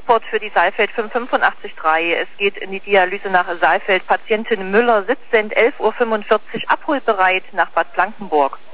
Transport für die Saalfeld 5883. Es geht in die Dialyse nach Saalfeld. Patientin Müller sitzend, 11:45 Uhr, abholbereit nach Bad Blankenburg.